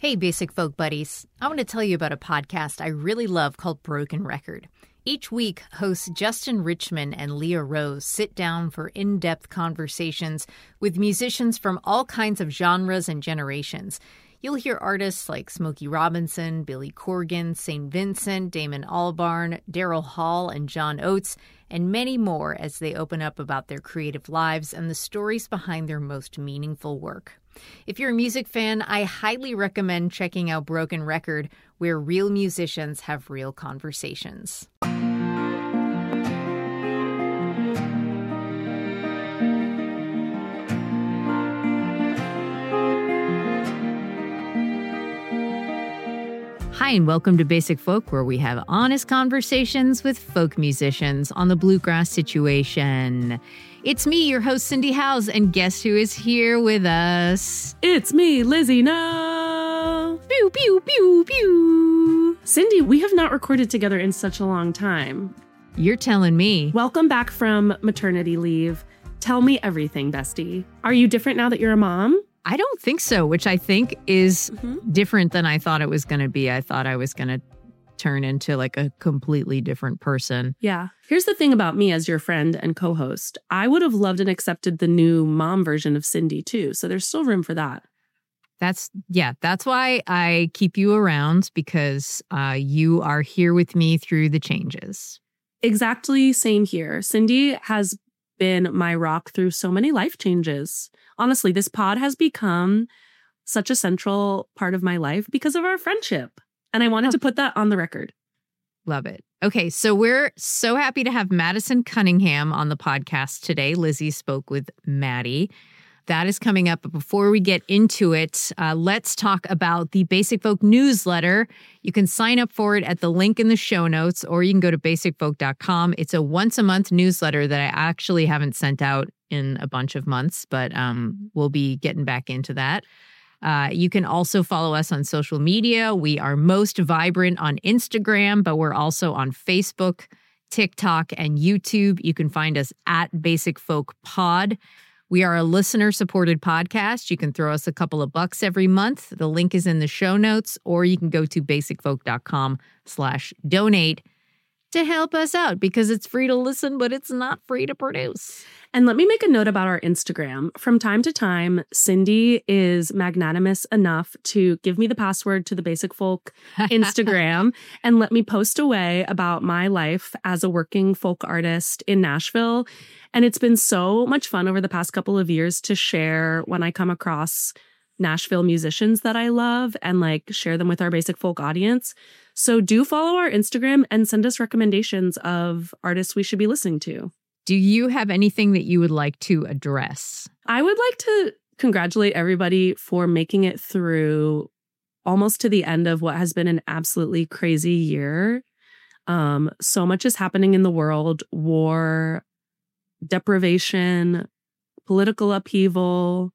Hey, Basic Folk Buddies. I want to tell you about a podcast I really love called Broken Record. Each week, hosts Justin Richmond and Leah Rose sit down for in-depth conversations with musicians from all kinds of genres and generations. You'll hear artists like Smokey Robinson, Billy Corgan, St. Vincent, Damon Albarn, Daryl Hall, and John Oates, and many more as they open up about their creative lives and the stories behind their most meaningful work. If you're a music fan, I highly recommend checking out Broken Record, where real musicians have real conversations. Hi, and welcome to Basic Folk, where we have honest conversations with folk musicians on the bluegrass situation. It's me, your host, Cindy Howes, and guess who is here with us? It's me, Lizzie. No. Pew, pew, pew, pew. Cindy, we have not recorded together in such a long time. You're telling me. Welcome back from maternity leave. Tell me everything, bestie. Are you different now that you're a mom? I don't think so, which I think is different than I thought it was going to be. I thought I was going to turn into like a completely different person. Yeah. Here's the thing about me as your friend and co-host. I would have loved and accepted the new mom version of Cindy too. So there's still room for that. That's why I keep you around, because you are here with me through the changes. Exactly. Same here. Cindy has been my rock through so many life changes. Honestly, this pod has become such a central part of my life because of our friendship. And I wanted to put that on the record. Love it. Okay, so we're so happy to have Madison Cunningham on the podcast today. Lizzie spoke with Maddie. That is coming up. But before we get into it, let's talk about the Basic Folk newsletter. You can sign up for it at the link in the show notes, or you can go to basicfolk.com. It's a once-a-month newsletter that I actually haven't sent out in a bunch of months, but we'll be getting back into that. You can also follow us on social media. We are most vibrant on Instagram, but we're also on Facebook, TikTok, and YouTube. You can find us at Basic Folk Pod. We are a listener-supported podcast. You can throw us a couple of bucks every month. The link is in the show notes, or you can go to basicfolk.com/donate to help us out, because it's free to listen, but it's not free to produce. And let me make a note about our Instagram. From time to time, Cindy is magnanimous enough to give me the password to the Basic Folk Instagram and let me post away about my life as a working folk artist in Nashville. And it's been so much fun over the past couple of years to share when I come across Nashville musicians that I love and like share them with our Basic Folk audience. So do follow our Instagram and send us recommendations of artists we should be listening to. Do you have anything that you would like to address? I would like to congratulate everybody for making it through almost to the end of what has been an absolutely crazy year. So much is happening in the world: war, deprivation, political upheaval,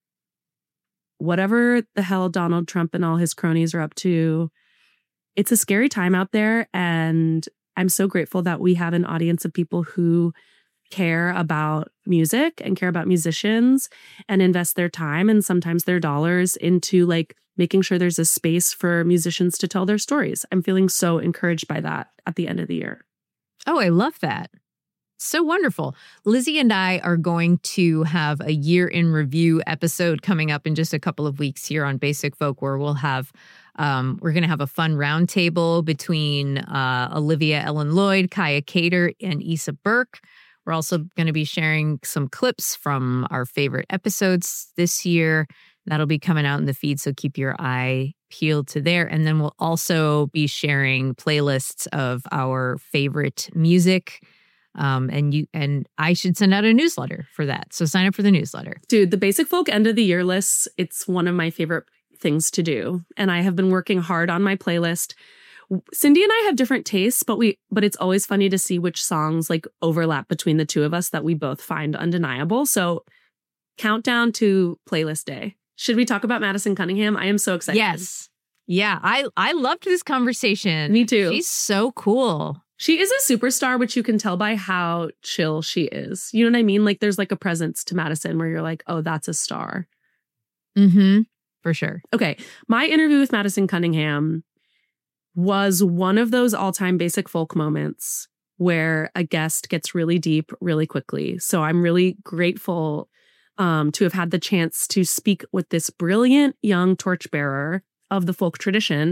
whatever the hell Donald Trump and all his cronies are up to. It's a scary time out there, and I'm so grateful that we have an audience of people who care about music and care about musicians and invest their time and sometimes their dollars into like making sure there's a space for musicians to tell their stories. I'm feeling so encouraged by that at the end of the year. Oh, I love that. So wonderful. Lizzie and I are going to have a year in review episode coming up in just a couple of weeks here on Basic Folk, where we'll have we're going to have a fun roundtable between Olivia Ellen Lloyd, Kaya Cater, and Issa Burke. We're also going to be sharing some clips from our favorite episodes this year. That'll be coming out in the feed, so keep your eye peeled to there. And then we'll also be sharing playlists of our favorite music. And I should send out a newsletter for that. So sign up for the newsletter. Dude, the Basic Folk end of the year lists, it's one of my favorite things to do. And I have been working hard on my playlist. Cindy and I have different tastes, but it's always funny to see which songs like overlap between the two of us that we both find undeniable. So countdown to playlist day. Should we talk about Madison Cunningham? I am so excited. Yes. Yeah, I loved this conversation. Me too. She's so cool. She is a superstar, which you can tell by how chill she is. You know what I mean? Like there's like a presence to Madison where you're like, oh, that's a star. Mm-hmm. for sure. Okay. My interview with Madison Cunningham was one of those all-time basic folk moments where a guest gets really deep really quickly. So I'm really grateful to have had the chance to speak with this brilliant young torchbearer of the folk tradition.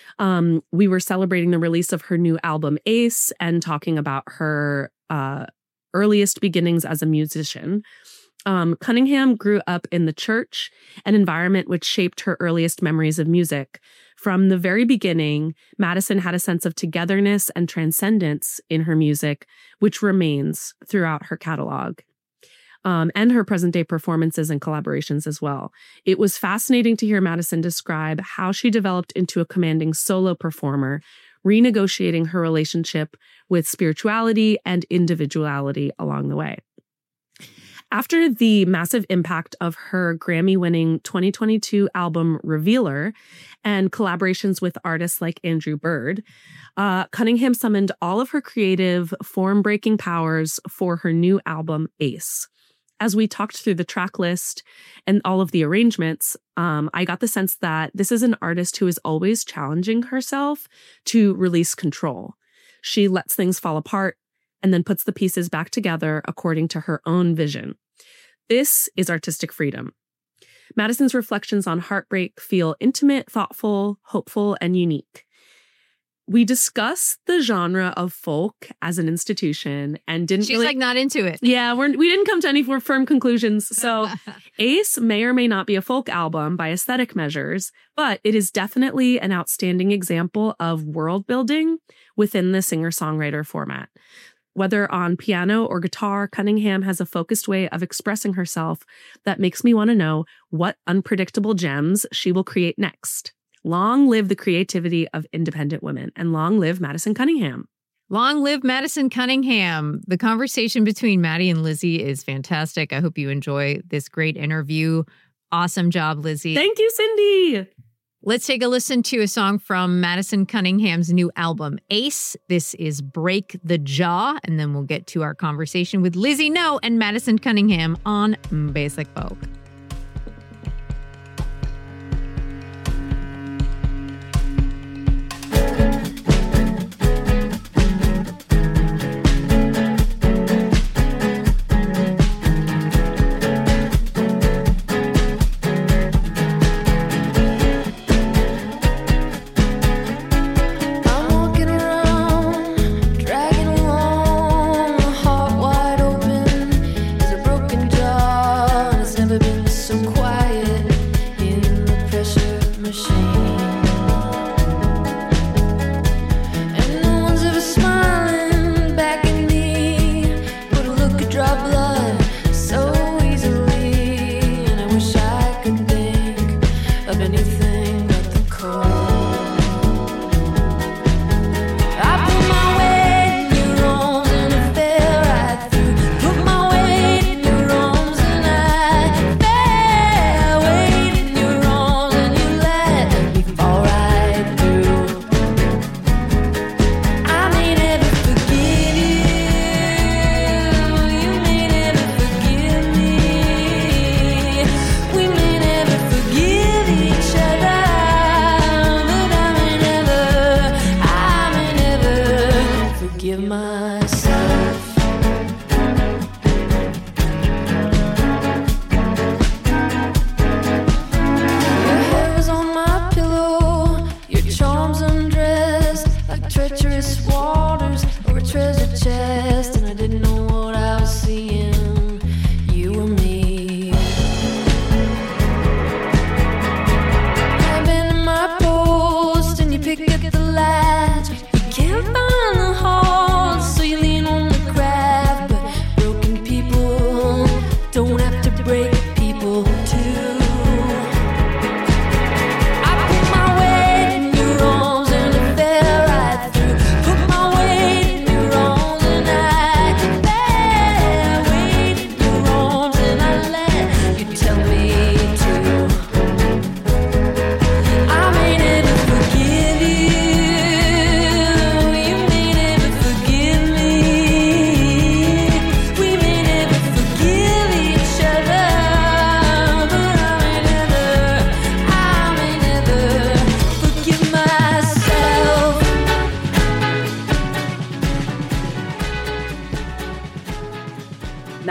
We were celebrating the release of her new album, Ace, and talking about her earliest beginnings as a musician. Cunningham grew up in the church, an environment which shaped her earliest memories of music. From the very beginning, Madison had a sense of togetherness and transcendence in her music, which remains throughout her catalog. And her present-day performances and collaborations as well. It was fascinating to hear Madison describe how she developed into a commanding solo performer, renegotiating her relationship with spirituality and individuality along the way. After the massive impact of her Grammy-winning 2022 album Revealer and collaborations with artists like Andrew Bird, Cunningham summoned all of her creative, form-breaking powers for her new album, Ace. As we talked through the track list and all of the arrangements, I got the sense that this is an artist who is always challenging herself to release control. She lets things fall apart and then puts the pieces back together according to her own vision. This is artistic freedom. Madison's reflections on heartbreak feel intimate, thoughtful, hopeful, and unique. We discussed the genre of folk as an institution and didn't She's like not into it. Yeah, we didn't come to any firm conclusions. So Ace may or may not be a folk album by aesthetic measures, but it is definitely an outstanding example of world building within the singer-songwriter format. Whether on piano or guitar, Cunningham has a focused way of expressing herself that makes me want to know what unpredictable gems she will create next. Long live the creativity of independent women, and long live Madison Cunningham. Long live Madison Cunningham. The conversation between Maddie and Lizzie is fantastic. I hope you enjoy this great interview. Awesome job, Lizzie. Thank you, Cindy. Let's take a listen to a song from Madison Cunningham's new album, Ace. This is Break the Jaw, and then we'll get to our conversation with Lizzie No and Madison Cunningham on Basic Folk. And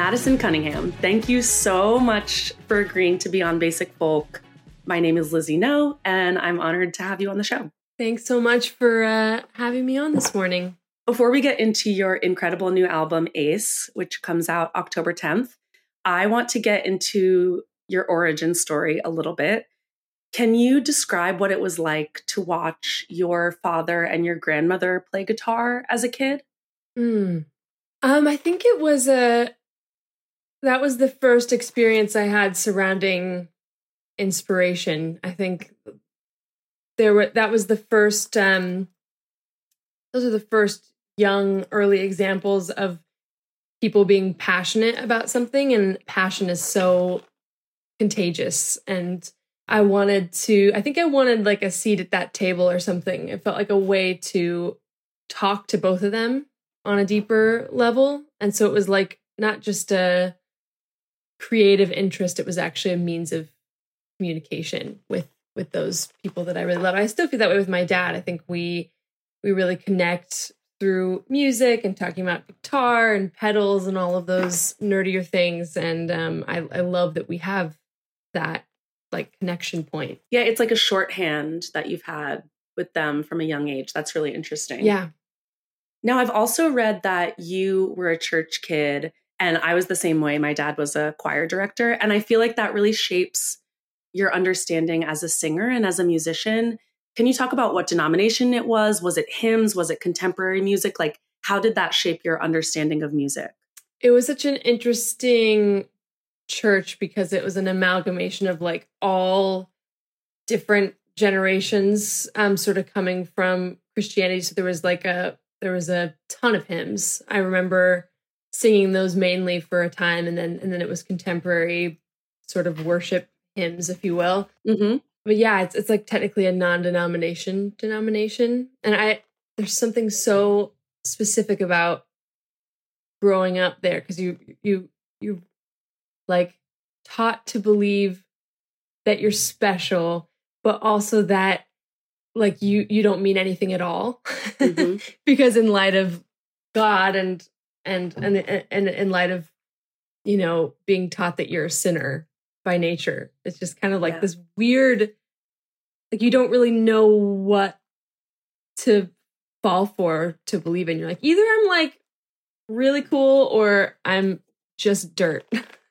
Madison Cunningham, thank you so much for agreeing to be on Basic Folk. My name is Lizzie No, and I'm honored to have you on the show. Thanks so much for having me on this morning. Before we get into your incredible new album, Ace, which comes out October 10th, I want to get into your origin story a little bit. Can you describe what it was like to watch your father and your grandmother play guitar as a kid? I think it was that was the first experience I had surrounding inspiration. I think that was the first those are the first young early examples of people being passionate about something, and passion is so contagious. And I think I wanted like a seat at that table or something. It felt like a way to talk to both of them on a deeper level. And so it was like not just a creative interest, it was actually a means of communication with those people that I really love. I still feel that way with my dad. I think we really connect through music and talking about guitar and pedals and all of those nerdier things. And I love that we have that like connection point. Yeah, it's like a shorthand that you've had with them from a young age. That's really interesting. Yeah. Now, I've also read that you were a church kid, and I was the same way. My dad was a choir director, and I feel like that really shapes your understanding as a singer and as a musician. Can you talk about what denomination it was? Was it hymns? Was it contemporary music? Like, how did that shape your understanding of music? It was such an interesting church because it was an amalgamation of like all different generations sort of coming from Christianity. So there was a ton of hymns. I remember singing those mainly for a time, and then it was contemporary sort of worship hymns, if you will. Mm-hmm. But yeah, it's like technically a non-denomination denomination. And there's something so specific about growing up there, because you like taught to believe that you're special, but also that like you don't mean anything at all. Mm-hmm. Because in light of God and in light of, you know, being taught that you're a sinner by nature, it's just kind of like this weird, like you don't really know what to fall for, to believe in. You're like, either I'm like really cool or I'm just dirt.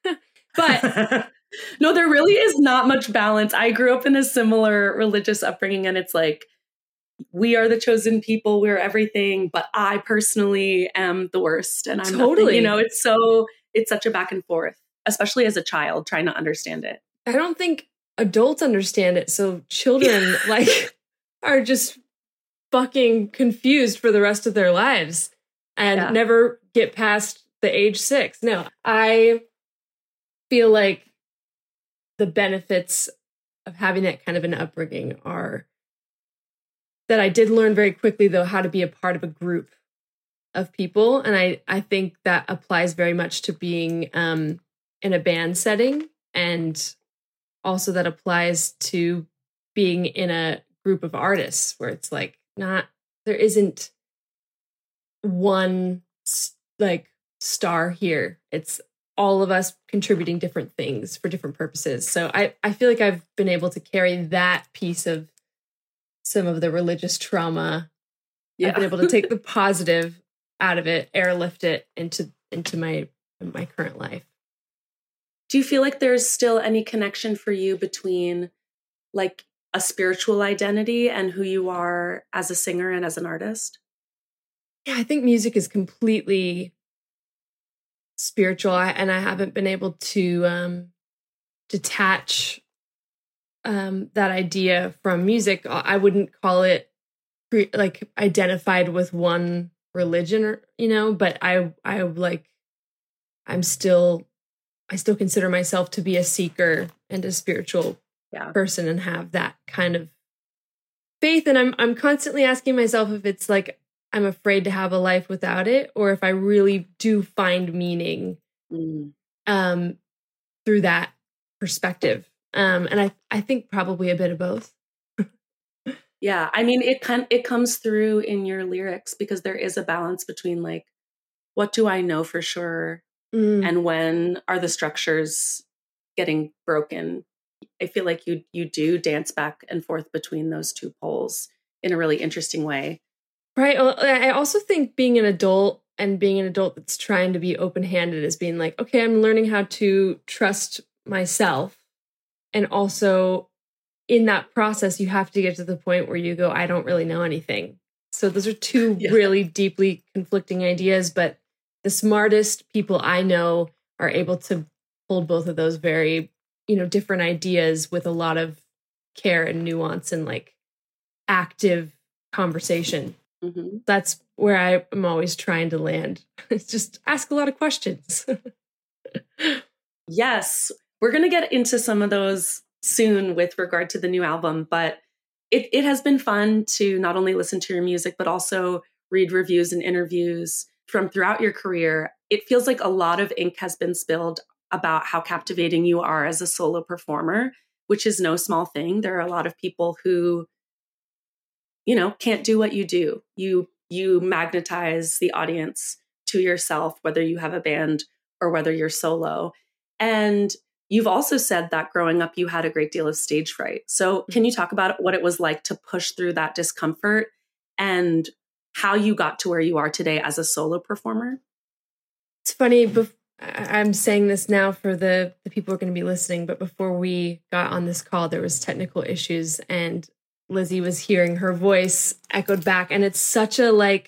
But no, there really is not much balance. I grew up in a similar religious upbringing, and it's like, we are the chosen people, we're everything, but I personally am the worst. And I'm totally, nothing, you know, it's such a back and forth, especially as a child trying to understand it. I don't think adults understand it. So children like are just fucking confused for the rest of their lives and never get past the age 6. No, I feel like the benefits of having that kind of an upbringing are that I did learn very quickly, though, how to be a part of a group of people. And I think that applies very much to being in a band setting. And also that applies to being in a group of artists where it's like there isn't one like star here. It's all of us contributing different things for different purposes. So I feel like I've been able to carry that piece of some of the religious trauma. Yeah. I've been able to take the positive out of it, airlift it into my current life. Do you feel like there's still any connection for you between like a spiritual identity and who you are as a singer and as an artist? Yeah, I think music is completely spiritual, and I haven't been able to detach that idea from music. I wouldn't call it like identified with one religion, or, you know, but I still consider myself to be a seeker and a spiritual person and have that kind of faith. And I'm constantly asking myself if it's like I'm afraid to have a life without it, or if I really do find meaning through that perspective. And I think probably a bit of both. Yeah, I mean, it comes through in your lyrics because there is a balance between like, what do I know for sure and when are the structures getting broken? I feel like you do dance back and forth between those two poles in a really interesting way. Right. Well, I also think being an adult that's trying to be open-handed is being like, okay, I'm learning how to trust myself. And also in that process, you have to get to the point where you go, I don't really know anything. So those are two really deeply conflicting ideas, but the smartest people I know are able to hold both of those very, different ideas with a lot of care and nuance and like active conversation. Mm-hmm. That's where I am always trying to land. It's just ask a lot of questions. Yes, we're going to get into some of those soon with regard to the new album, but it has been fun to not only listen to your music, but also read reviews and interviews from throughout your career. It feels like a lot of ink has been spilled about how captivating you are as a solo performer, which is no small thing. There are a lot of people who, can't do what you do. You magnetize the audience to yourself, whether you have a band or whether you're solo. And you've also said that growing up, you had a great deal of stage fright. So can you talk about what it was like to push through that discomfort and how you got to where you are today as a solo performer? It's funny. I'm saying this now for the people who are going to be listening, but before we got on this call, there was technical issues and Lizzie was hearing her voice echoed back. And it's such a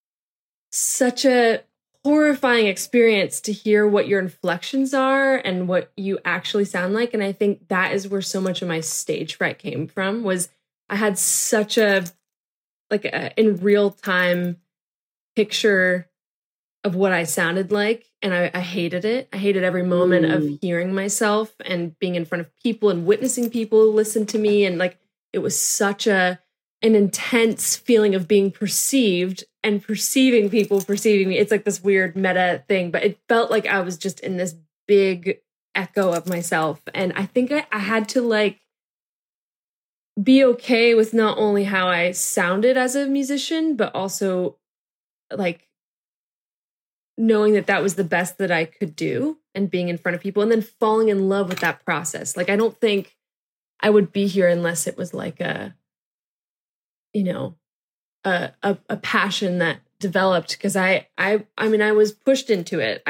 horrifying experience to hear what your inflections are and what you actually sound like. And I think that is where so much of my stage fright came from, was I had such a in real time picture of what I sounded like. And I hated it. I hated every moment of hearing myself and being in front of people and witnessing people listen to me. And like, it was such an intense feeling of being perceived and perceiving people perceiving me. It's like this weird meta thing, but it felt like I was just in this big echo of myself. And I think I had to be okay with not only how I sounded as a musician, but also knowing that was the best that I could do and being in front of people and then falling in love with that process. I don't think I would be here unless it was like a passion that developed, because I was pushed into it.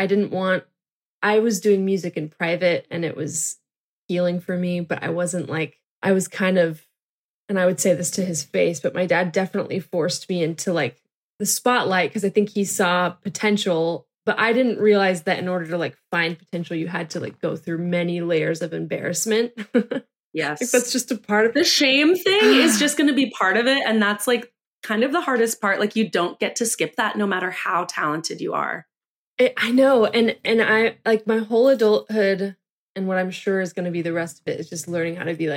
I was doing music in private and it was healing for me, but I wasn't I was kind of, and I would say this to his face, but my dad definitely forced me into the spotlight because I think he saw potential, but I didn't realize that in order to find potential, you had to go through many layers of embarrassment. Yes. That's just a part of the shame thing is just going to be part of it. And that's kind of the hardest part. You don't get to skip that no matter how talented you are. I know. And I my whole adulthood and what I'm sure is going to be the rest of it is just learning how to be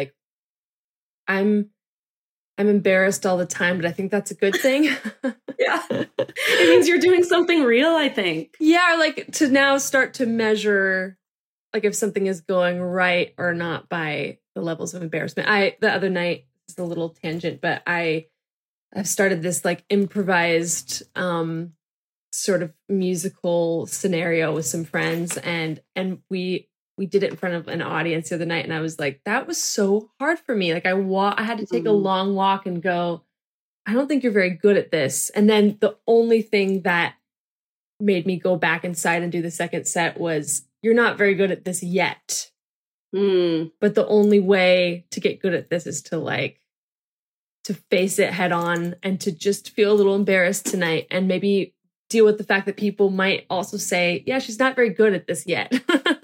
I'm embarrassed all the time, but I think that's a good thing. Yeah. It means you're doing something real, I think. Yeah. To now start to measure if something is going right or not by the levels of embarrassment. The other night, it's a little tangent, but I've started this improvised sort of musical scenario with some friends, and we did it in front of an audience the other night, and I was that was so hard for me. I had to take a long walk and go, I don't think you're very good at this. And then the only thing that made me go back inside and do the second set was, you're not very good at this yet. But the only way to get good at this is to to face it head on and to just feel a little embarrassed tonight and maybe deal with the fact that people might also say, yeah, she's not very good at this yet.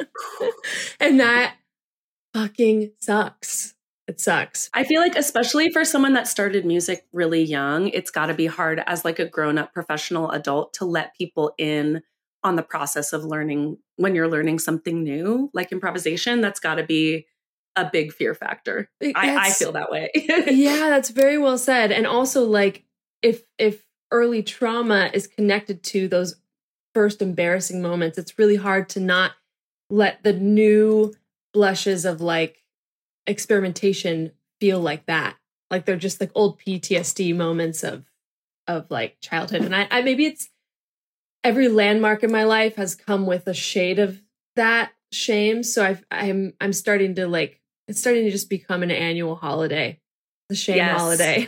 And that fucking sucks. It sucks. I feel especially for someone that started music really young, it's got to be hard as a grown-up professional adult to let people in on the process of learning when you're learning something new, like improvisation. That's got to be a big fear factor. I feel that way. Yeah, that's very well said. And also if early trauma is connected to those first embarrassing moments, it's really hard to not let the new blushes of experimentation feel like that. They're just old PTSD moments of childhood. And I maybe every landmark in my life has come with a shade of that shame. So I'm starting to like, it's starting to just become an annual holiday, the shame holiday.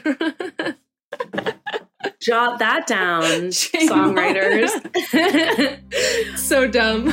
Jot that down, shame songwriters. So dumb.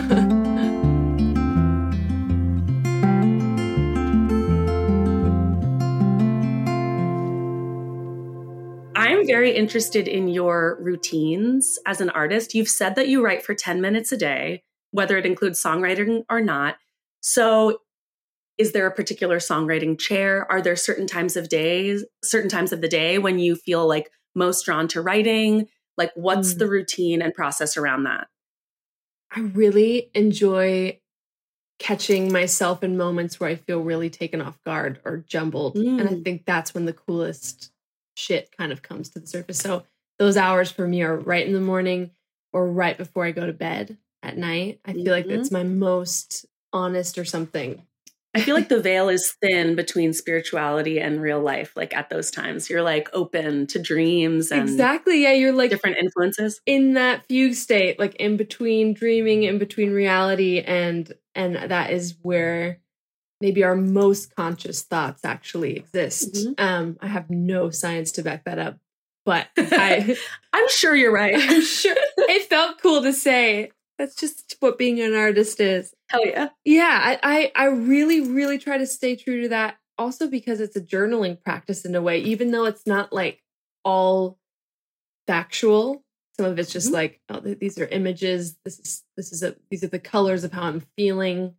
I'm very interested in your routines as an artist. You've said that you write for 10 minutes a day, whether it includes songwriting or not. So is there a particular songwriting chair? Are there certain times of the day when you feel like most drawn to writing? Like, what's the routine and process around that? I really enjoy catching myself in moments where I feel really taken off guard or jumbled. And I think that's when the coolest shit kind of comes to the surface. So those hours for me are right in the morning or right before I go to bed at night. I feel like it's my most honest or something. I feel like the veil is thin between spirituality and real life. Like at those times, you're like open to dreams and exactly. Yeah, you're like different influences in that fugue state, like in between dreaming, in between reality, and that is where maybe our most conscious thoughts actually exist. I have no science to back that up, but I'm sure you're right. I'm sure it felt cool to say. That's just what being an artist is. Hell yeah. Yeah, I really, really try to stay true to that. Also because it's a journaling practice in a way, even though it's not like all factual. Some of it's just like, oh, these are images. These are the colors of how I'm feeling.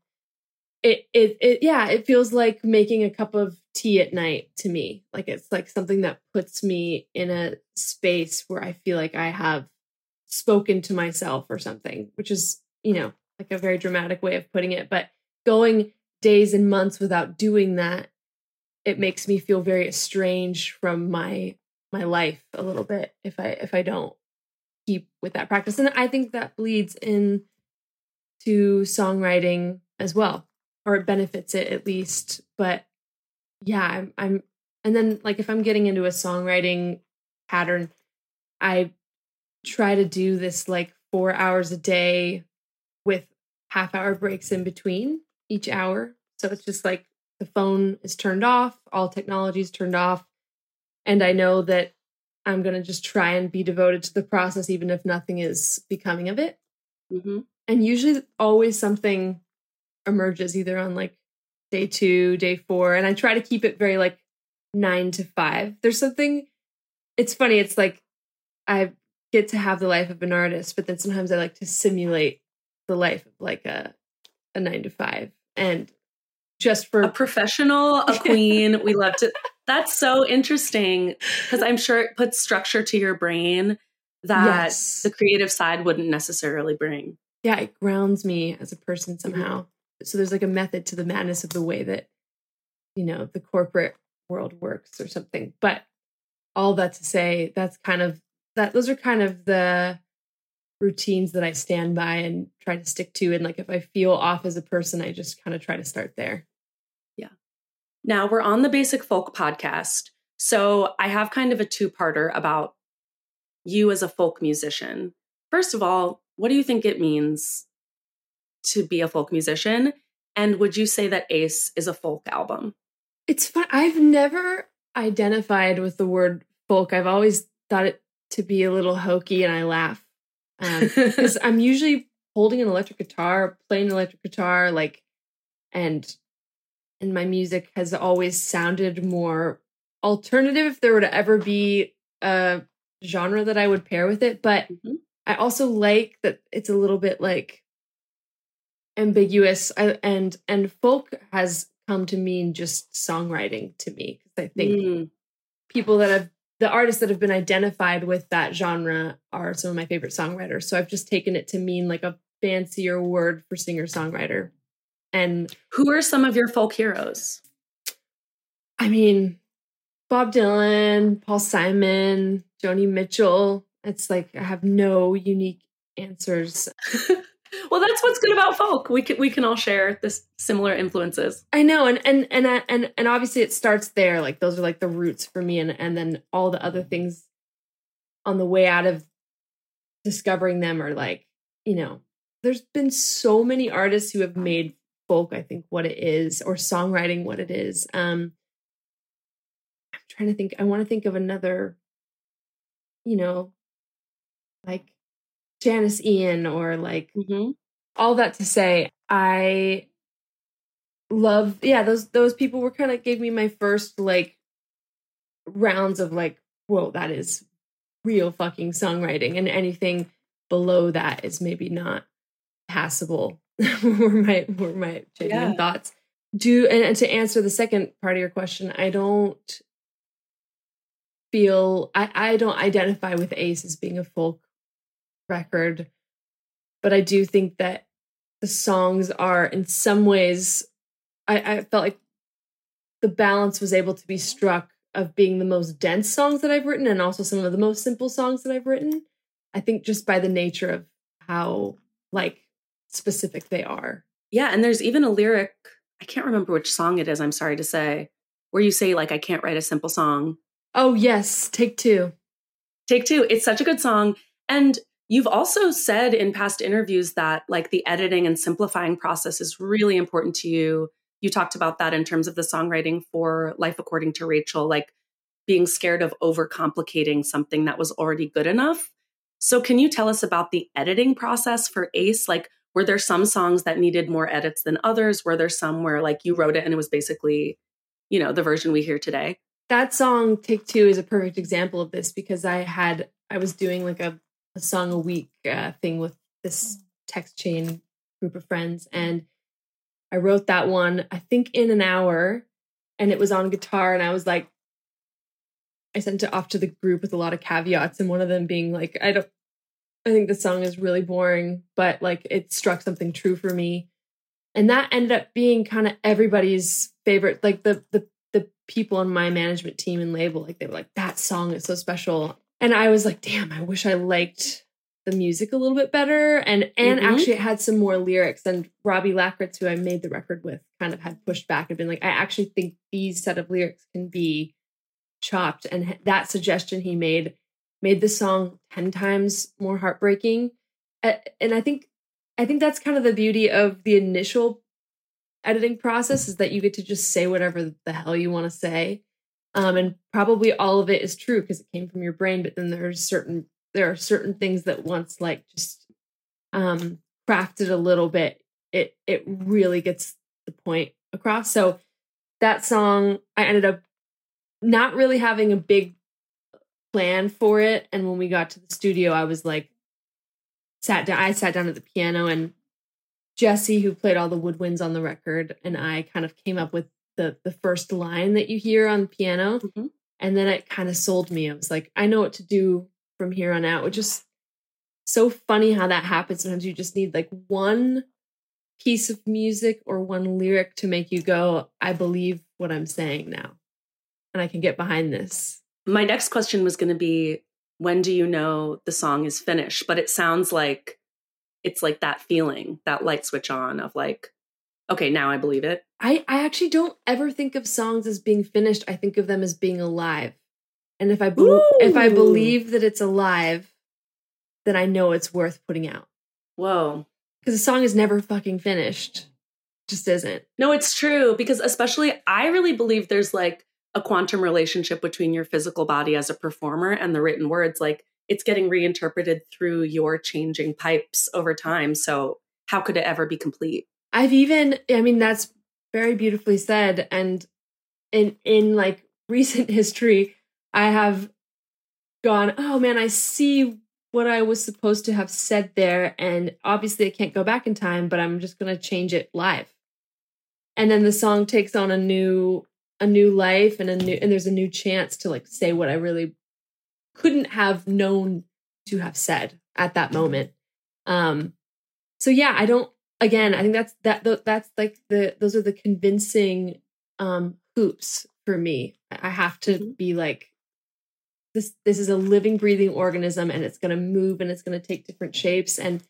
It feels like making a cup of tea at night to me. Like it's like something that puts me in a space where I feel like I have spoken to myself or something, which is, like a very dramatic way of putting it. But going days and months without doing that, it makes me feel very estranged from my life a little bit if I don't keep with that practice. And I think that bleeds in to songwriting as well, or it benefits it at least. But yeah, I'm and then like if I'm getting into a songwriting pattern, I try to do this like 4 hours a day with half-hour breaks in between each hour. So it's just like the phone is turned off, all technology is turned off. And I know that I'm going to just try and be devoted to the process, even if nothing is becoming of it. And usually always something emerges either on like day 2, day 4. And I try to keep it very like 9 to 5. There's something, it's funny. It's like, I get to have the life of an artist, but then sometimes I like to simulate the life of like a 9 to 5. And just for a professional, a queen, we love to. That's so interesting because I'm sure it puts structure to your brain that the creative side wouldn't necessarily bring. Yeah, it grounds me as a person somehow. So there's like a method to the madness of the way that, the corporate world works or something. But all that to say, those are kind of the routines that I stand by and try to stick to. And like, if I feel off as a person, I just kind of try to start there. Yeah. Now we're on the Basic Folk podcast. So I have kind of a two-parter about you as a folk musician. First of all, what do you think it means to be a folk musician? And would you say that Ace is a folk album? It's fun. I've never identified with the word folk. I've always thought it to be a little hokey, and I laugh. Because I'm usually holding an electric guitar, playing an electric guitar, like, and my music has always sounded more alternative if there were to ever be a genre that I would pair with it. But I also like that it's a little bit like ambiguous, and folk has come to mean just songwriting to me, because I think the artists that have been identified with that genre are some of my favorite songwriters. So I've just taken it to mean like a fancier word for singer-songwriter. And who are some of your folk heroes? I mean, Bob Dylan, Paul Simon, Joni Mitchell. It's like I have no unique answers. Well, that's what's good about folk. We can all share this similar influences. I know, and obviously it starts there. Like those are like the roots for me, and then all the other things on the way out of discovering them, or like, there's been so many artists who have made folk, I think, what it is, or songwriting what it is. I'm trying to think. I want to think of another, like Janice Ian, or like all that to say, I love, those people were kind of gave me my first like rounds of like, whoa, that is real fucking songwriting, and anything below that is maybe not passable. were my genuine thoughts. And to answer the second part of your question, I don't feel, I don't identify with Ace as being a folk record, but I do think that the songs are, in some ways, I felt like the balance was able to be struck of being the most dense songs that I've written, and also some of the most simple songs that I've written. I think just by the nature of how like specific they are. Yeah. And there's even a lyric, I can't remember which song it is, I'm sorry to say, where you say like, I can't write a simple song. Oh yes. Take Two. Take Two. It's such a good song. And you've also said in past interviews that like the editing and simplifying process is really important to you. You talked about that in terms of the songwriting for Life According to Rachel, like being scared of overcomplicating something that was already good enough. So can you tell us about the editing process for Ace? Like, were there some songs that needed more edits than others? Were there some where like you wrote it and it was basically, the version we hear today? That song, Take Two, is a perfect example of this, because I was doing like a song a week thing with this text chain group of friends. And I wrote that one, I think, in an hour, and it was on guitar. And I was like, I sent it off to the group with a lot of caveats. And one of them being like, I think the song is really boring, but like it struck something true for me. And that ended up being kind of everybody's favorite, like the people on my management team and label, like they were like, that song is so special. And I was like, damn, I wish I liked the music a little bit better. And actually it had some more lyrics. And Robbie Lackritz, who I made the record with, kind of had pushed back and been like, I actually think these set of lyrics can be chopped. And that suggestion he made the song 10 times more heartbreaking. And I think that's kind of the beauty of the initial editing process, is that you get to just say whatever the hell you want to say. And probably all of it is true because it came from your brain. But then there are certain things that once like just crafted a little bit, it really gets the point across. So that song, I ended up not really having a big plan for it. And when we got to the studio, I was like, I sat down at the piano, and Jesse, who played all the woodwinds on the record, and I kind of came up with the first line that you hear on the piano. Mm-hmm. And then it kind of sold me. I was like, I know what to do from here on out, which is so funny how that happens. Sometimes you just need like one piece of music or one lyric to make you go, I believe what I'm saying now, and I can get behind this. My next question was going to be, when do you know the song is finished? But it sounds like it's like that feeling, that light switch on of like, okay, now I believe it. I actually don't ever think of songs as being finished. I think of them as being alive. And if I believe that it's alive, then I know it's worth putting out. Whoa. Because a song is never fucking finished. Just isn't. No, it's true. Because especially, I really believe there's like a quantum relationship between your physical body as a performer and the written words. Like it's getting reinterpreted through your changing pipes over time. So how could it ever be complete? That's very beautifully said. And in like recent history, I have gone, oh man, I see what I was supposed to have said there. And obviously I can't go back in time, but I'm just going to change it live. And then the song takes on a new life, and there's a new chance to like say what I really couldn't have known to have said at that moment. So yeah, I think that's like those are the convincing hoops for me. I have to be like, this is a living, breathing organism, and it's going to move, and it's going to take different shapes, and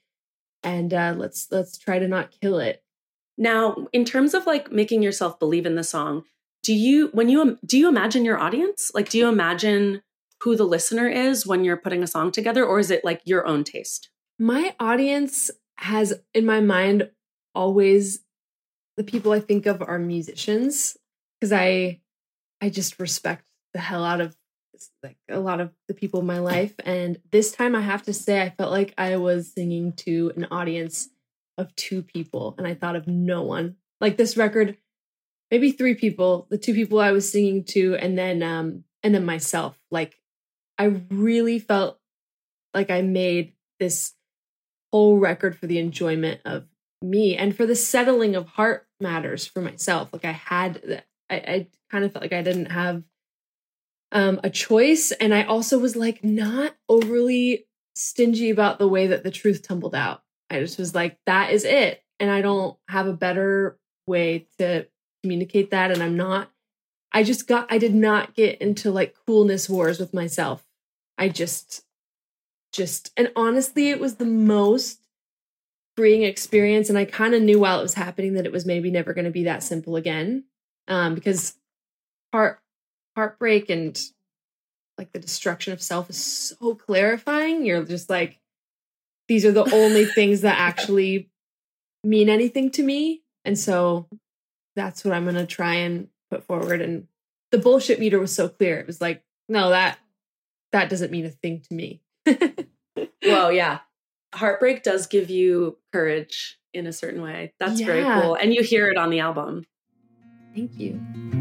let's try to not kill it. Now, in terms of like making yourself believe in the song, do you imagine your audience? Like, do you imagine who the listener is when you're putting a song together, or is it like your own taste? My audience has, in my mind, always the people I think of are musicians, because I just respect the hell out of like a lot of the people in my life. And this time I have to say, I felt like I was singing to an audience of 2 people and I thought of no one. Like this record, maybe 3 people, the 2 people I was singing to, and then myself. Like I really felt like I made this whole record for the enjoyment of me and for the settling of heart matters for myself. Like I kind of felt like I didn't have a choice. And I also was like not overly stingy about the way that the truth tumbled out. I just was like, that is it. And I don't have a better way to communicate that. And I did not get into like coolness wars with myself. I just, and honestly, it was the most freeing experience. And I kind of knew while it was happening that it was maybe never going to be that simple again. Because heartbreak and like the destruction of self is so clarifying. You're just like, these are the only things that actually mean anything to me. And so that's what I'm going to try and put forward. And the bullshit meter was so clear. It was like, no, that doesn't mean a thing to me. Well, yeah. Heartbreak does give you courage in a certain way. That's very cool. And you hear it on the album. Thank you.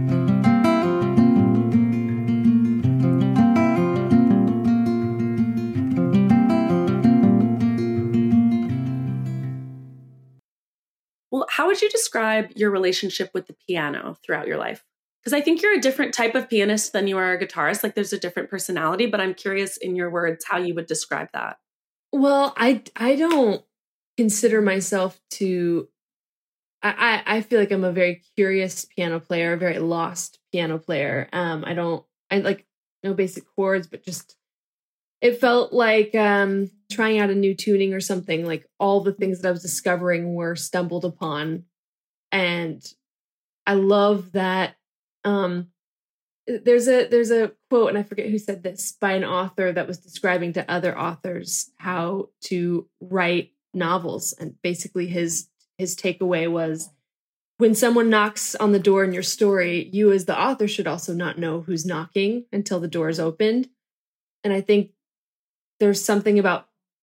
Well, how would you describe your relationship with the piano throughout your life? Because I think you're a different type of pianist than you are a guitarist. Like there's a different personality, but I'm curious in your words how you would describe that. Well, I don't consider myself I feel like I'm a very curious piano player, a very lost piano player. I like no basic chords, but just, it felt like trying out a new tuning or something. Like all the things that I was discovering were stumbled upon. And I love that. There's a quote, and I forget who said this, by an author that was describing to other authors how to write novels. And basically his takeaway was, when someone knocks on the door in your story, you as the author should also not know who's knocking until the door is opened. And I think there's something about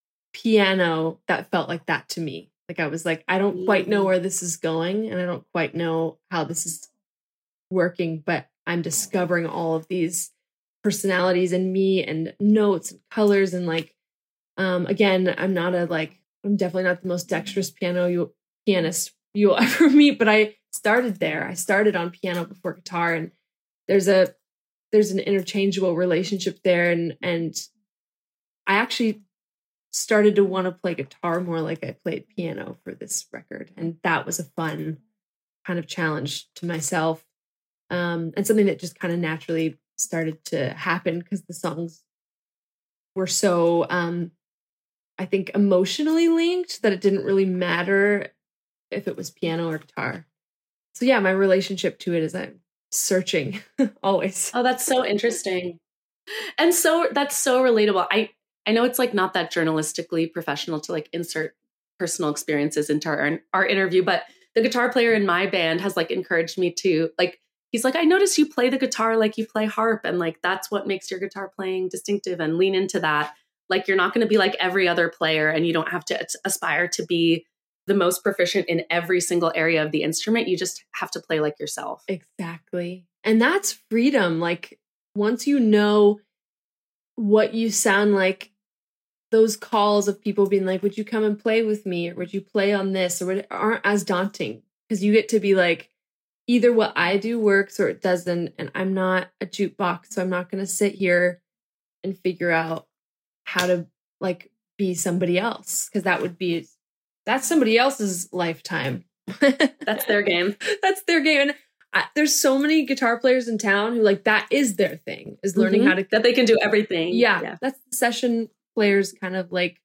piano that felt like that to me. Like I was like, I don't quite know where this is going, and I don't quite know how this is working, but I'm discovering all of these personalities in me and notes and colors. And like, again, I'm definitely not the most dexterous pianist you'll ever meet, but I started there. I started on piano before guitar, and there's an interchangeable relationship there. And I actually started to want to play guitar more like I played piano for this record. And that was a fun kind of challenge to myself. And something that just kind of naturally started to happen because the songs were so, I think, emotionally linked that it didn't really matter if it was piano or guitar. So yeah, my relationship to it is I'm searching always. Oh, that's so interesting. And so that's so relatable. I know it's like not that journalistically professional to like insert personal experiences into our interview, but the guitar player in my band has like encouraged me to like, he's like, I notice you play the guitar like you play harp, and like that's what makes your guitar playing distinctive, and lean into that. Like you're not going to be like every other player, and you don't have to aspire to be the most proficient in every single area of the instrument. You just have to play like yourself. Exactly. And that's freedom. Like once you know what you sound like, those calls of people being like, would you come and play with me? Or would you play on this? Or aren't as daunting, because you get to be like, either what I do works or it doesn't. And I'm not a jukebox, so I'm not going to sit here and figure out how to like be somebody else, because that's somebody else's lifetime. That's their game. That's their game. And there's so many guitar players in town who like that is their thing, is learning how to, that they can do everything. Yeah. That's the session players kind of like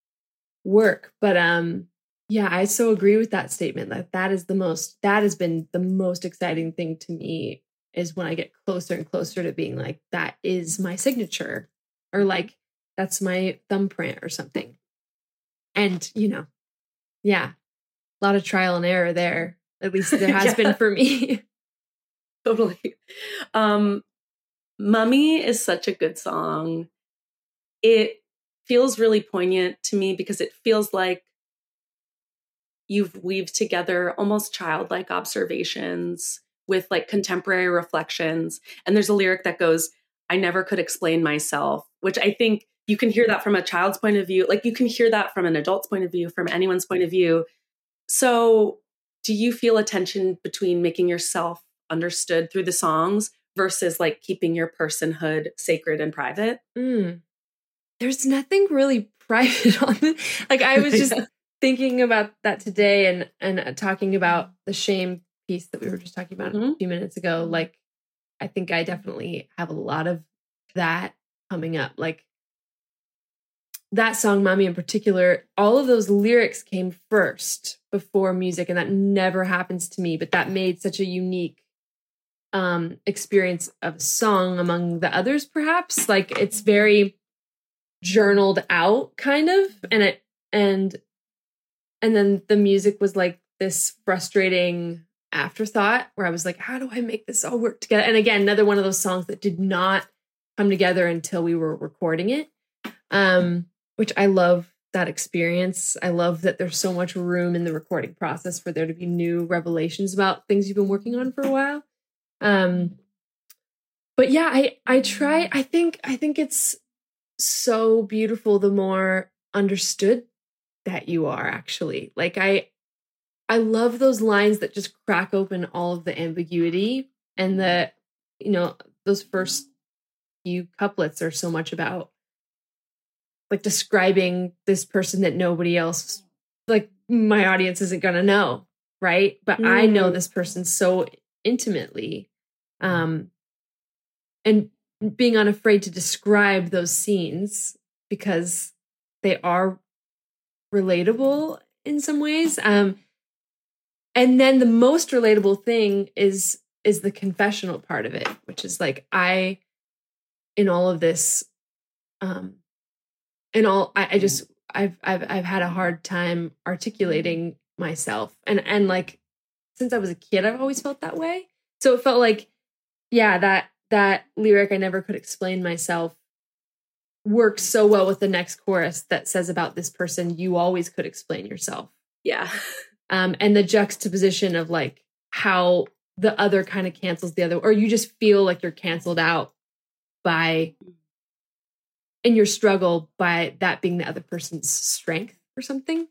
work. But yeah, I so agree with that statement. That has been the most exciting thing to me is when I get closer and closer to being like, that is my signature, or like, that's my thumbprint or something. And, yeah, a lot of trial and error there. At least there has been for me. Totally. Mummy is such a good song. It feels really poignant to me because it feels like you've weaved together almost childlike observations with like contemporary reflections. And there's a lyric that goes, I never could explain myself, which I think you can hear that from a child's point of view. Like you can hear that from an adult's point of view, from anyone's point of view. So do you feel a tension between making yourself understood through the songs versus like keeping your personhood sacred and private? There's nothing really private on it. Like I was just thinking about that today and talking about the shame piece that we were just talking about a few minutes ago. Like, I think I definitely have a lot of that coming up. Like that song, Mommy in particular, all of those lyrics came first before music, and that never happens to me, but that made such a unique experience of a song among the others, perhaps. Like it's very journaled out kind of, and then the music was like this frustrating afterthought where I was like, how do I make this all work together? And again, another one of those songs that did not come together until we were recording it, which I love that experience. I love that there's so much room in the recording process for there to be new revelations about things you've been working on for a while. But yeah, I think it's so beautiful the more understood that you are, actually. Like I love those lines that just crack open all of the ambiguity, and the those first few couplets are so much about like describing this person that nobody else, like my audience isn't gonna know, right? But I know this person so intimately, and being unafraid to describe those scenes because they are relatable in some ways. And then the most relatable thing is the confessional part of it, which is like in all of this, I've had a hard time articulating myself, and like since I was a kid, I've always felt that way. So it felt like, yeah, that lyric, I never could explain myself, works so well with the next chorus that says about this person, you always could explain yourself. Yeah. And the juxtaposition of like how the other kind of cancels the other, or you just feel like you're canceled out in your struggle by that being the other person's strength or something.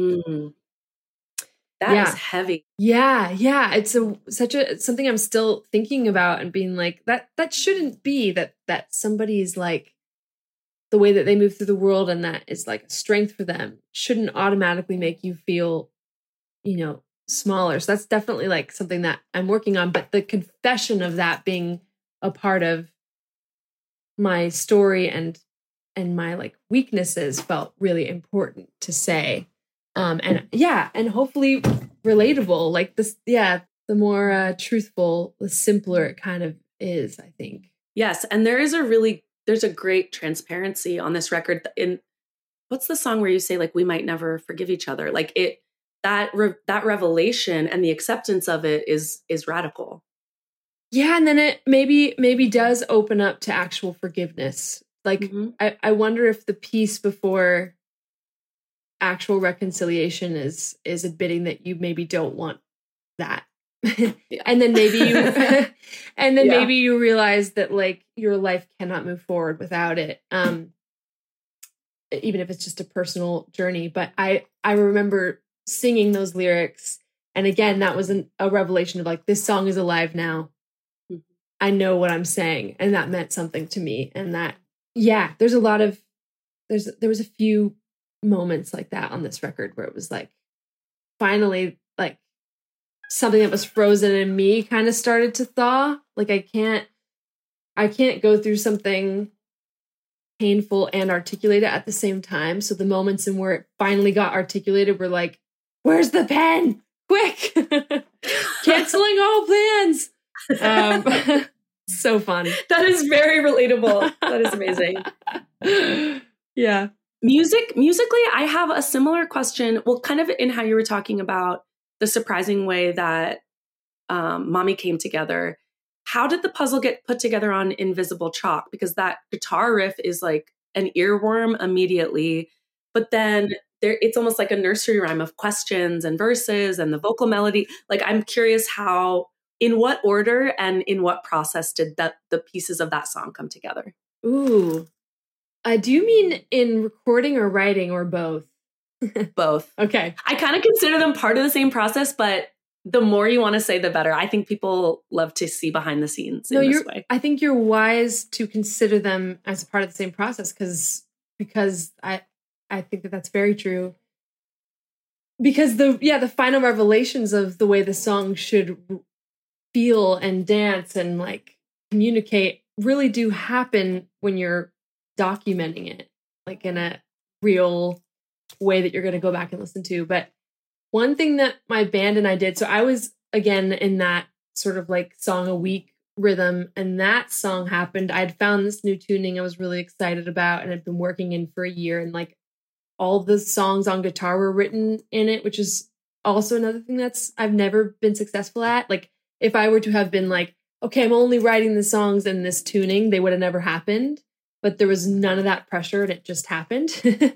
That is heavy. Yeah. It's something I'm still thinking about and being like, that shouldn't be that somebody's like the way that they move through the world and that is like a strength for them shouldn't automatically make you feel, smaller. So that's definitely like something that I'm working on. But the confession of that being a part of my story and my like weaknesses felt really important to say. And hopefully relatable, like this. Yeah. The more truthful, the simpler it kind of is, I think. Yes. And there's a great transparency on this record. In what's the song where you say like, we might never forgive each other? Like that revelation and the acceptance of it is radical. Yeah. And then it maybe does open up to actual forgiveness. Like, I wonder if the piece before actual reconciliation is admitting that you maybe don't want that. And then maybe maybe you realize that like your life cannot move forward without it. Even if it's just a personal journey. But I remember singing those lyrics. And again, that was a revelation of like, this song is alive now. I know what I'm saying. And that meant something to me. And that, yeah, there was a few moments like that on this record where it was like, finally, like something that was frozen in me kind of started to thaw. Like I can't go through something painful and articulate it at the same time. So the moments in where it finally got articulated were like, where's the pen? Quick! Canceling all plans. So fun. That is very relatable. That is amazing. Yeah. Musically, I have a similar question. Well, kind of in how you were talking about the surprising way that Mommy came together. How did the puzzle get put together on Invisible Chalk? Because that guitar riff is like an earworm immediately, but then it's almost like a nursery rhyme of questions and verses and the vocal melody. Like, I'm curious in what order and in what process did the pieces of that song come together? Ooh. Do you mean in recording or writing or both? Both. Okay. I kind of consider them part of the same process, but the more you want to say, the better. I think people love to see behind the scenes in this way. I think you're wise to consider them as part of the same process because I think that that's very true. Because the final revelations of the way the song should feel and dance and like communicate really do happen when you're documenting it, like in a real way that you're going to go back and listen to. But one thing that my band and I did, so I was again in that sort of like song a week rhythm, and that song happened. I'd found this new tuning I was really excited about and had been working in for a year, and like all the songs on guitar were written in it, which is also another thing I've never been successful at. Like if I were to have been like, okay, I'm only writing the songs in this tuning, they would have never happened. But there was none of that pressure and it just happened.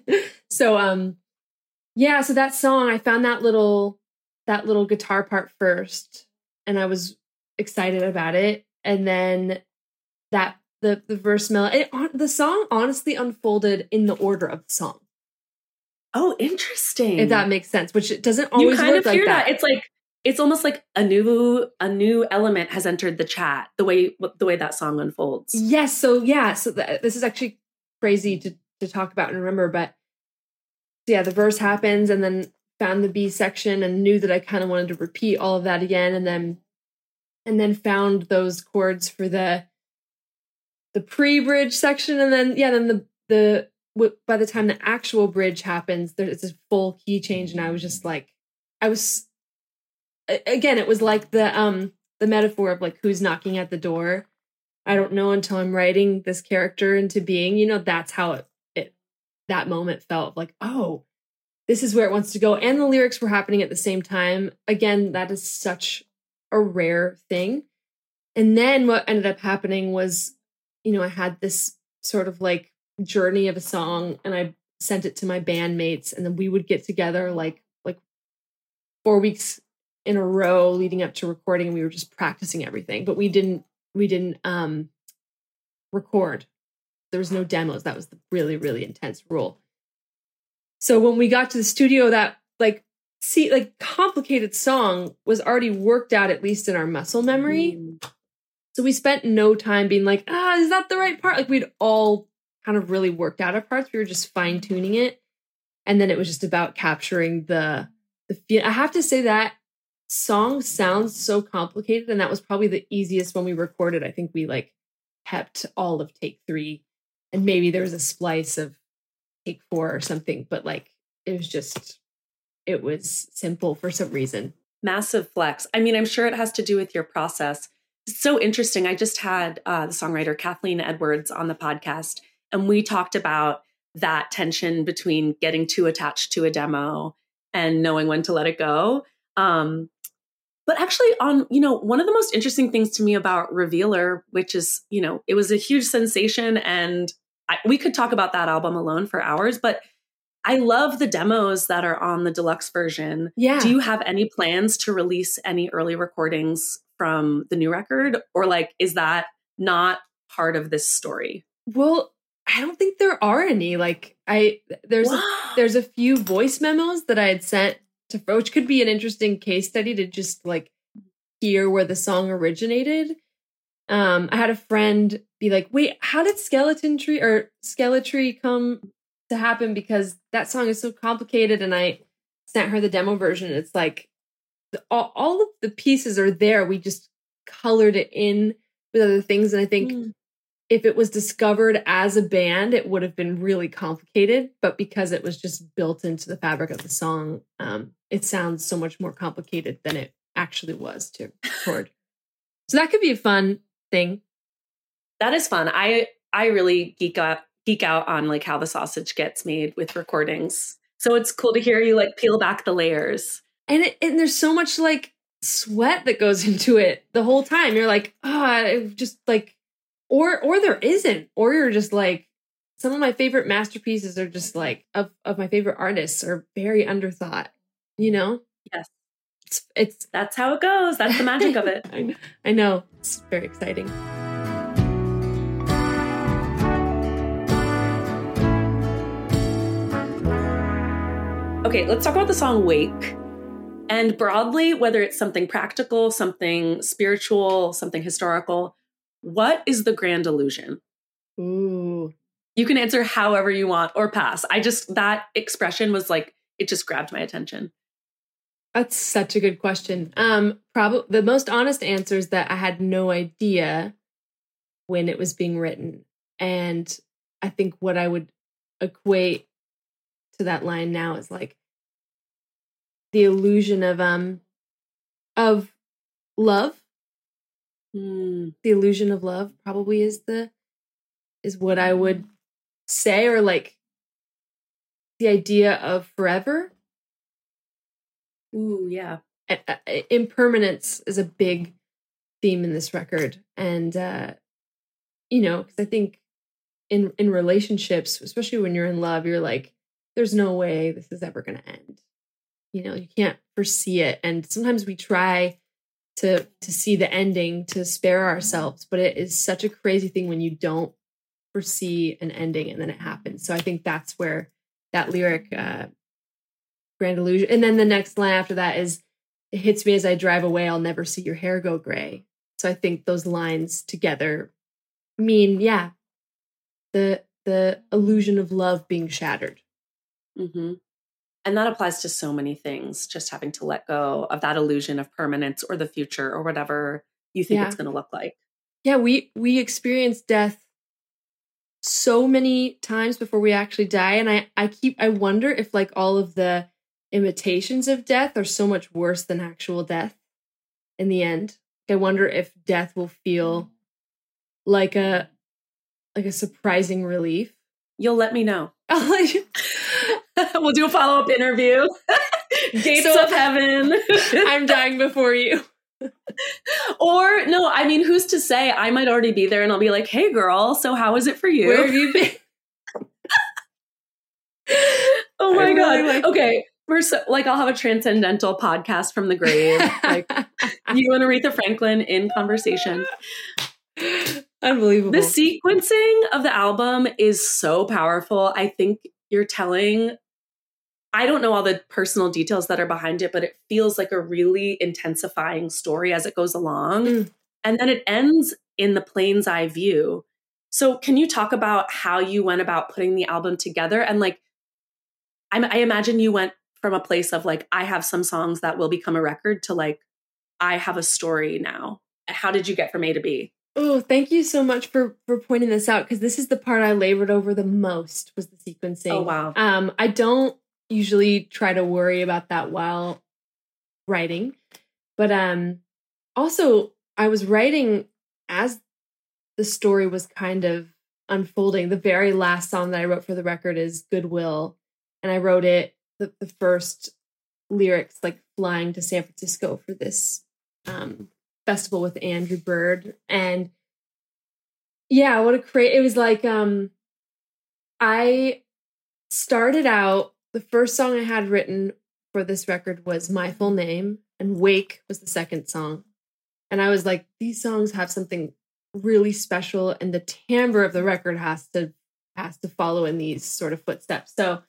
So so that song, I found that little guitar part first and I was excited about it. And then the verse melody, the song honestly unfolded in the order of the song. Oh, interesting. If that makes sense, which it doesn't always work like that. It's almost like a new element has entered the chat, the way that song unfolds. Yes. So this is actually crazy to talk about and remember, but yeah, the verse happens and then found the B section and knew that I kind of wanted to repeat all of that again. And then found those chords for the pre-bridge section. And then, by the time the actual bridge happens, there's this full key change. And I was just like, again, it was like the metaphor of like, who's knocking at the door. I don't know until I'm writing this character into being, that's how that moment felt like, oh, this is where it wants to go. And the lyrics were happening at the same time. Again, that is such a rare thing. And then what ended up happening was, I had this sort of like journey of a song and I sent it to my bandmates and then we would get together like 4 weeks in a row leading up to recording and we were just practicing everything, but we didn't record. There was no demos. That was the really, really intense rule. So when we got to the studio, that complicated song was already worked out, at least in our muscle memory. So we spent no time being like, is that the right part? Like we'd all kind of really worked out our parts. We were just fine tuning it. And then it was just about capturing the feel. I have to say that song sounds so complicated. And that was probably the easiest when we recorded. I think we kept all of take 3 and maybe there was a splice of take 4 or something, but it was simple for some reason. Massive flex. I mean, I'm sure it has to do with your process. It's so interesting. I just had the songwriter Kathleen Edwards on the podcast, and we talked about that tension between getting too attached to a demo and knowing when to let it go. But actually one of the most interesting things to me about Revealer, which is, it was a huge sensation and we could talk about that album alone for hours, but I love the demos that are on the deluxe version. Yeah. Do you have any plans to release any early recordings from the new record? Or is that not part of this story? Well, I don't think there are any. There's a few voice memos that I had sent to, which could be an interesting case study to just hear where the song originated. I had a friend be like, wait, how did Skeletry come to happen? Because that song is so complicated. And I sent her the demo version. It's like all of the pieces are there. We just colored it in with other things. And I think if it was discovered as a band, it would have been really complicated. But because it was just built into the fabric of the song, it sounds so much more complicated than it actually was to record. So that could be a fun thing. That is fun. I really geek out on like how the sausage gets made with recordings. So it's cool to hear you like peel back the layers. And there's so much like sweat that goes into it the whole time. You're like, just like, or there isn't, or you're just like, some of my favorite masterpieces are just like of my favorite artists are very underthought, you know? Yes. It's that's how it goes. That's the magic of it. I know. It's very exciting. Okay, let's talk about the song Wake. And broadly, whether it's something practical, something spiritual, something historical, what is the grand illusion? Ooh. You can answer however you want or pass. That expression was like, it just grabbed my attention. That's such a good question. Probably the most honest answer is that I had no idea when it was being written. And I think what I would equate to that line now is like the illusion of love. The illusion of love probably is what I would say, or like the idea of forever. Ooh, yeah. Impermanence is a big theme in this record. And, because I think in relationships, especially when you're in love, you're like, there's no way this is ever going to end. You can't foresee it. And sometimes we try to see the ending to spare ourselves, but it is such a crazy thing when you don't foresee an ending and then it happens. So I think that's where that lyric, grand illusion. And then the next line after that is, it hits me as I drive away, I'll never see your hair go gray. So I think those lines together mean, yeah, the illusion of love being shattered. Mm-hmm. And that applies to so many things, just having to let go of that illusion of permanence or the future or whatever you think it's going to look like. Yeah, we experience death so many times before we actually die. And I wonder if like all of the imitations of death are so much worse than actual death in the end. I wonder if death will feel like a surprising relief. You'll let me know. We'll do a follow-up interview. Gates of heaven. I'm dying before you. Or no, I mean, who's to say? I might already be there and I'll be like, hey girl, so how is it for you? Where have you been? Oh my God. Okay. We're I'll have a transcendental podcast from the grave. Like you and Aretha Franklin in conversation. Unbelievable. The sequencing of the album is so powerful. I think you're telling, I don't know all the personal details that are behind it, but it feels like a really intensifying story as it goes along. And then it ends in the plane's eye view. So can you talk about how you went about putting the album together? And like, I imagine you went from a place of like, I have some songs that will become a record to like, I have a story now. How did you get from A to B? Oh, thank you so much for pointing this out, because this is the part I labored over the most, was the sequencing. Oh, wow. I don't usually try to worry about that while writing. But also, I was writing as the story was kind of unfolding. The very last song that I wrote for the record is Goodwill. And I wrote it, the first lyrics, like flying to San Francisco for this festival with Andrew Bird. And yeah, it was like, I started out, the first song I had written for this record was My Full Name, and Wake was the second song. And I was like, these songs have something really special, and the timbre of the record has to follow in these sort of footsteps. So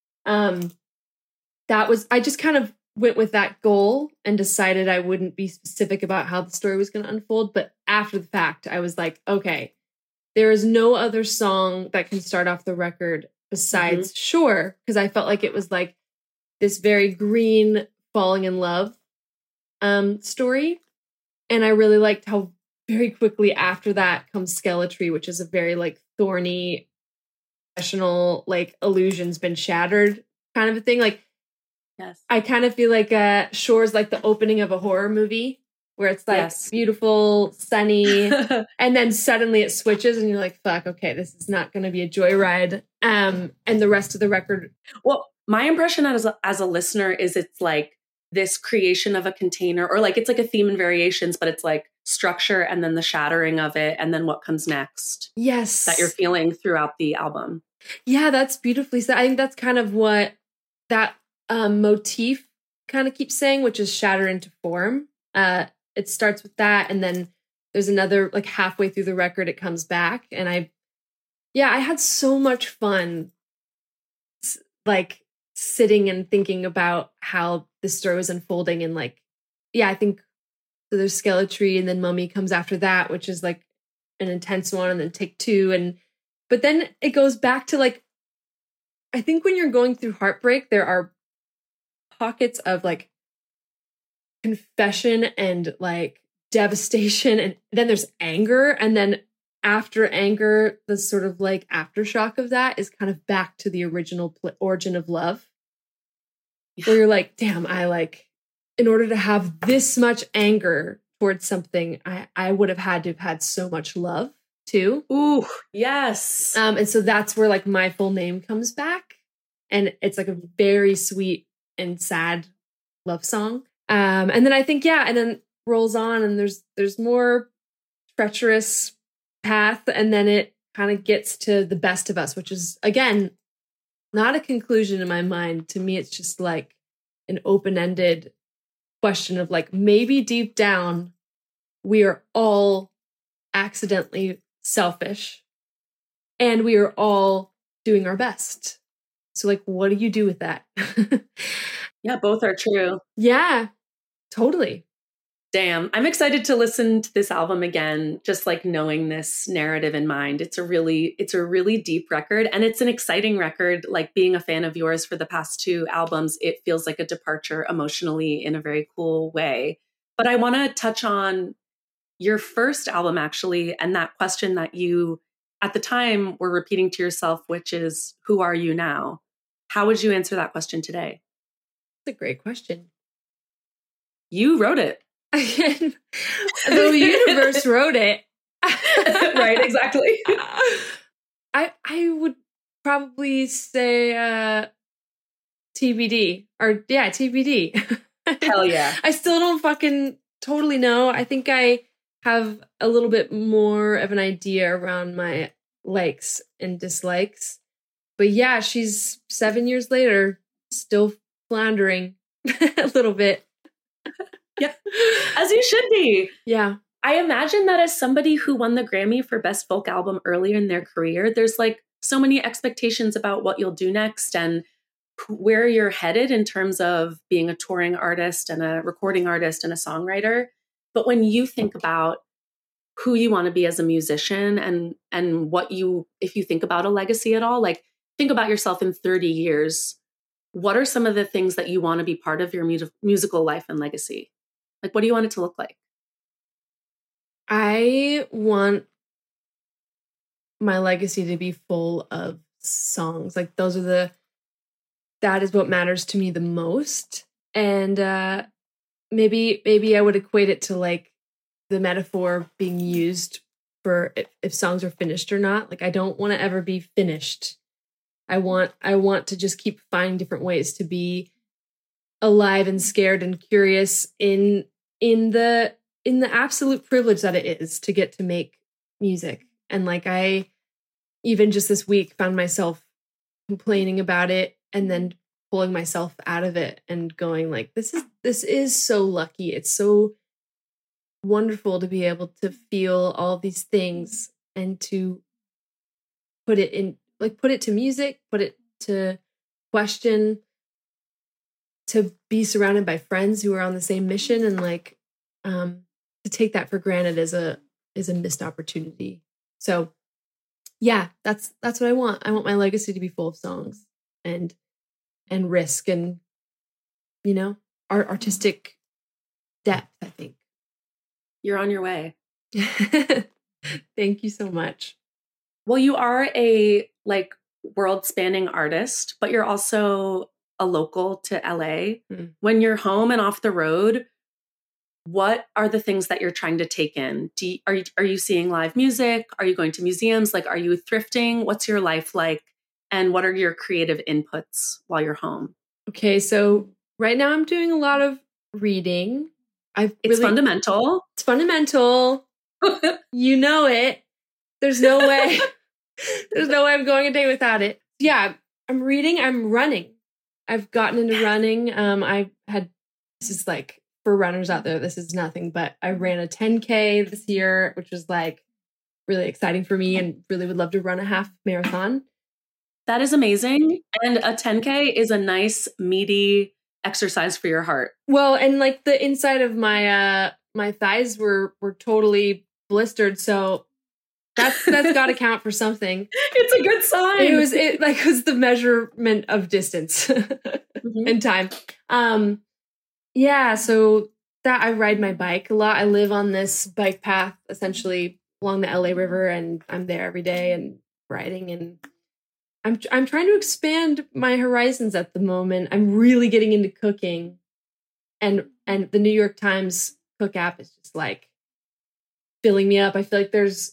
I just kind of went with that goal and decided I wouldn't be specific about how the story was going to unfold. But after the fact, I was like, okay, there is no other song that can start off the record besides Sure, because I felt like it was like this very green falling in love story. And I really liked how very quickly after that comes Skeletry, which is a very like thorny, professional, like illusion's been shattered kind of a thing. Like, yes, I kind of feel like Shore's like the opening of a horror movie. where it's like Yes. beautiful, sunny, and then suddenly it switches and you're like, fuck, okay, this is not going to be a joyride. And the rest of the record. Well, my impression as a listener is it's like this creation of a container, or like it's like a theme and variations, but it's like structure and then the shattering of it and then what comes next. Yes. That you're feeling throughout the album. Yeah, that's beautifully said. I think that's kind of what that motif kind of keeps saying, which is shatter into form. It starts with that, and then there's another, like halfway through the record, it comes back. And I had so much fun, like sitting and thinking about how this story was unfolding. And like, I think so there's Skeletry, and then Mummy comes after that, which is like an intense one, and then Take Two. But then it goes back to like, I think when you're going through heartbreak, there are pockets of like confession and like devastation, and then there's anger, and then after anger, the sort of like aftershock of that is kind of back to the original origin of love, where you're like, damn, in order to have this much anger towards something, I would have had to have had so much love too. Ooh, yes. And so that's where like My Full Name comes back, and it's like a very sweet and sad love song. And then I think, and then rolls on, and there's more treacherous path, and then it kind of gets to The Best of Us, which is, again, not a conclusion in my mind. To me, it's just like an open-ended question of like, maybe deep down, we are all accidentally selfish, and we are all doing our best. So like, what do you do with that? Yeah, both are true. Yeah, totally. Damn. I'm excited to listen to this album again, just like knowing this narrative in mind. It's a really deep record, and it's an exciting record. Like being a fan of yours for the past 2 albums, it feels like a departure emotionally in a very cool way. But I want to touch on your first album actually, and that question that you at the time were repeating to yourself, which is, who are you now? How would you answer that question today? That's a great question. You wrote it. The universe wrote it. Right, exactly. I would probably say TBD, or TBD. Hell yeah. I still don't fucking totally know. I think I have a little bit more of an idea around my likes and dislikes. But yeah, she's 7 years later, still floundering a little bit. Yeah, as you should be. Yeah. I imagine that as somebody who won the Grammy for Best Folk Album earlier in their career, there's like so many expectations about what you'll do next and where you're headed in terms of being a touring artist and a recording artist and a songwriter. But when you think about who you want to be as a musician and what if you think about a legacy at all, like think about yourself in 30 years. What are some of the things that you want to be part of your musical life and legacy? Like, what do you want it to look like? I want my legacy to be full of songs. Like that is what matters to me the most. And maybe I would equate it to like the metaphor being used for if songs are finished or not. Like I don't want to ever be finished. I want to just keep finding different ways to be alive and scared and curious in the absolute privilege that it is to get to make music. And like I even just this week found myself complaining about it and then pulling myself out of it and going like, this is so lucky. It's so wonderful to be able to feel all of these things and to put it to music, put it to question, to be surrounded by friends who are on the same mission, and like to take that for granted is a missed opportunity. So yeah, that's what I want. I want my legacy to be full of songs and risk and, you know, artistic depth, I think. You're on your way. Thank you so much. Well, you are a like world-spanning artist, but you're also a local to LA. When you're home and off the road, what are the things that you're trying to take in? Are you seeing live music? Are you going to museums? Like, are you thrifting? What's your life like? And what are your creative inputs while you're home? Okay, so right now I'm doing a lot of reading. It's fundamental. It's fundamental. You know it. There's no way. There's no way I'm going a day without it. Yeah, I'm reading. I'm running. I've gotten into running. This is like, for runners out there, this is nothing, but I ran a 10K this year, which was like really exciting for me, and really would love to run a half marathon. That is amazing. And a 10K is a nice, meaty exercise for your heart. Well, and like the inside of my my thighs were totally blistered, so that's got to count for something. It's a good sign. It was the measurement of distance and time. Yeah, so that I ride my bike a lot. I live on this bike path essentially along the LA River, and I'm there every day and riding, and I'm trying to expand my horizons at the moment. I'm really getting into cooking, and the New York Times Cook app is just like filling me up. I feel like there's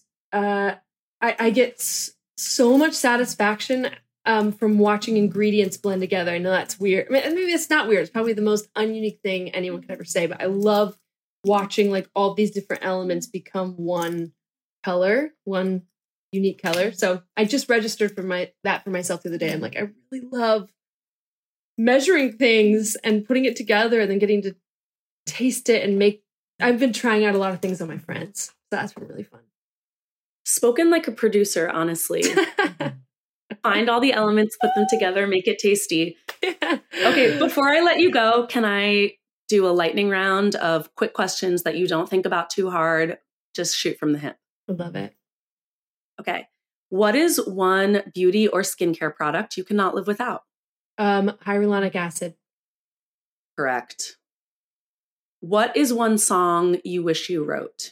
I get so much satisfaction from watching ingredients blend together. I know that's weird. I mean, maybe it's not weird. It's probably the most ununique thing anyone could ever say, but I love watching like all these different elements become one color, one unique color. So I just registered for myself the other day. I'm like, I really love measuring things and putting it together and then getting to taste it and I've been trying out a lot of things on my friends. So that's been really fun. Spoken like a producer, honestly. Find all the elements, put them together, make it tasty. Yeah. Okay, before I let you go, can I do a lightning round of quick questions that you don't think about too hard? Just shoot from the hip. I love it. Okay. What is one beauty or skincare product you cannot live without? Hyaluronic acid. Correct. What is one song you wish you wrote?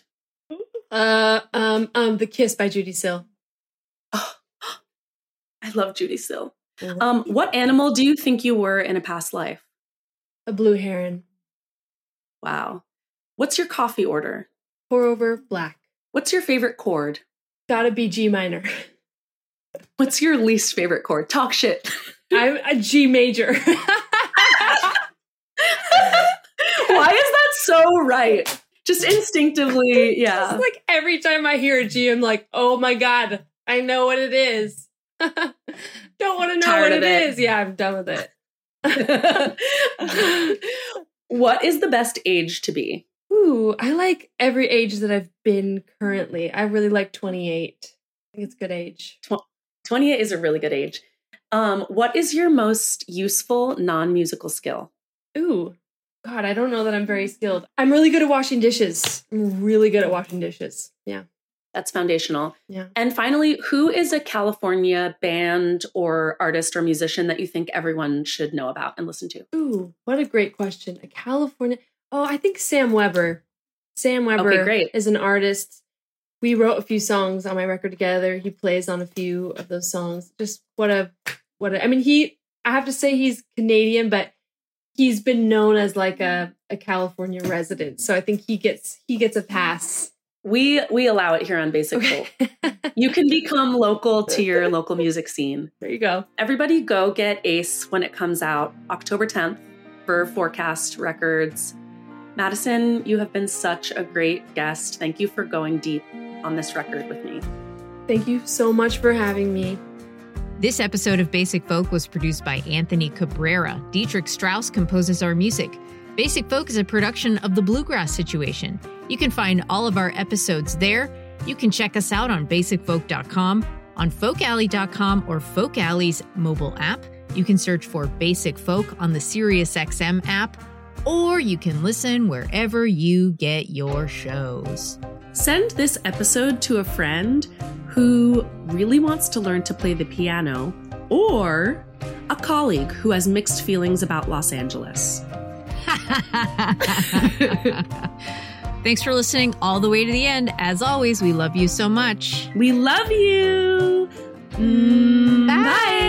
The Kiss by Judy Sill. Oh, I love Judy Sill. What animal do you think you were in a past life? A blue heron. Wow. What's your coffee order? Pour over black. What's your favorite chord? Gotta be G minor. What's your least favorite chord? Talk shit. I'm a G major. Why is that so right? Just instinctively, yeah. Just like every time I hear a G, I'm like, oh my God, I know what it is. Don't want to know what it is. Yeah, I'm done with it. What is the best age to be? Ooh, I like every age that I've been currently. I really like 28. I think it's a good age. 28 is a really good age. What is your most useful non-musical skill? Ooh, God, I don't know that I'm very skilled. I'm really good at washing dishes. Yeah. That's foundational. Yeah. And finally, who is a California band or artist or musician that you think everyone should know about and listen to? Ooh, what a great question. A California... Oh, I think Sam Weber. Sam Weber is an artist. We wrote a few songs on my record together. He plays on a few of those songs. Just I mean, I have to say he's Canadian, but he's been known as like a California resident. So I think he gets a pass. We allow it here on Basic Folk. You can become local to your local music scene. There you go. Everybody go get Ace when it comes out October 10th for Forecast Records. Madison, you have been such a great guest. Thank you for going deep on this record with me. Thank you so much for having me. This episode of Basic Folk was produced by Anthony Cabrera. Dietrich Strauss composes our music. Basic Folk is a production of The Bluegrass Situation. You can find all of our episodes there. You can check us out on basicfolk.com, on folkalley.com, or Folk Alley's mobile app. You can search for Basic Folk on the SiriusXM app, or you can listen wherever you get your shows. Send this episode to a friend who really wants to learn to play the piano, or a colleague who has mixed feelings about Los Angeles. Thanks for listening all the way to the end. As always, we love you so much. We love you. Bye. Bye.